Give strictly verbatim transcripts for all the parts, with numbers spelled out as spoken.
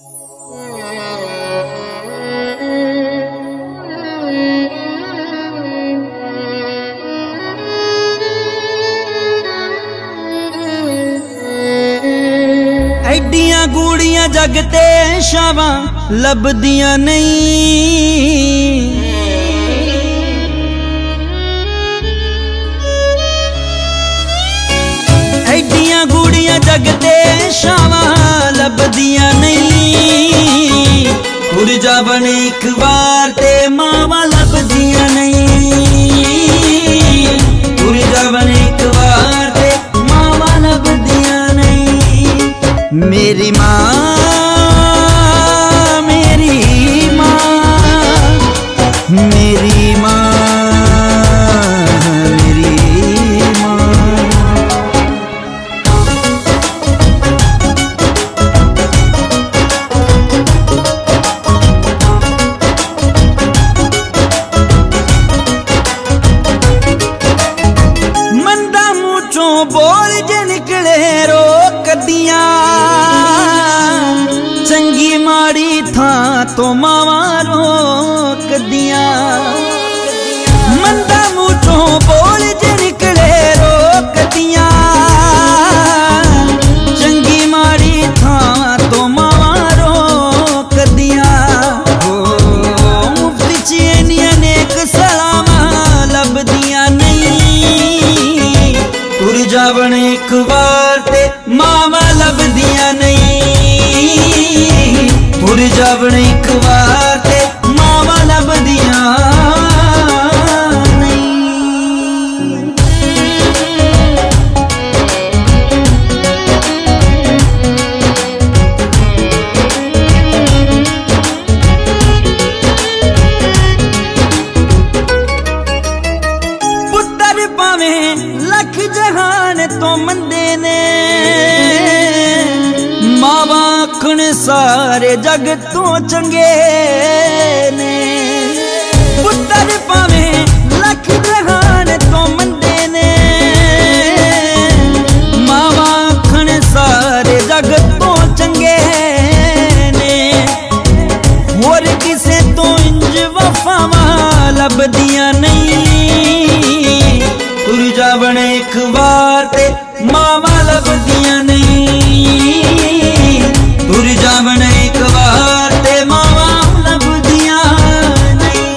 एडियां गूड़ियां जगते शावां लभदियां नहीं। एडियां गूड़ियां जगते शावां लभदियां नहीं। उड़ जावन एक बार ते मावां लभदियां नहीं। उड़ जावन एक बार ते मावां लभदियां नहीं। मेरी माँ मेरी माँ मेरी माँ मेरी माँ। मंदा मुँह चों बोल जे निकले रोक दिया। चंगी माड़ी था तो मावा रोक दिया। मंदा मुँह चों बोल जे निकले रोक दिया। चंगी माड़ी था तो मावा रोक दिया। मुफ्त च इन्नियां नेक सलामा लभदियां नहीं। तुर जावन एक बार ते मावा लभदियां नहीं। तुर जावन एक बार ते मावा लभदियां नहीं। पुत्तर पावे लख जहान तो मंदे ने। मावा आखण सारे जग तो चंगे ने। पुत्तर पावे लख जहान तो मंदे ने। मावा आखण सारे जग तो चंगे ने। होर किसे तो इंज वफावां लभदियां नहीं। तुर जावन एक बार ते मावा लभदियां नहीं। तुर जावन एक बार ते मावा लभदियां नहीं।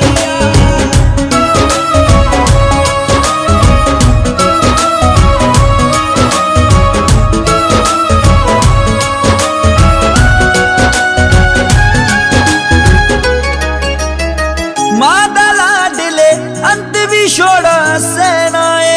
मां दा लाडले अंत भी छोड़ा सेनाए।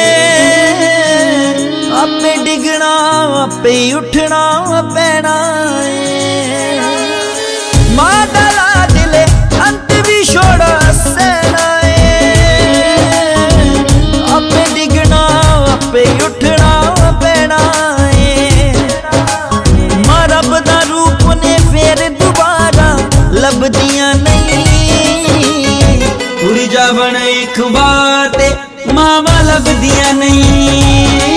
आपे डिगना आपे उठना पैना है। मां दा लाडले अंत भी छोड़ा सेना है। आपे डिगना आपे उठना पैना है। मां रब दा रूप ने फिर दोबारा लभदियां नहीं। उड़ जावन एक बार ते मावा लभदियां नहीं।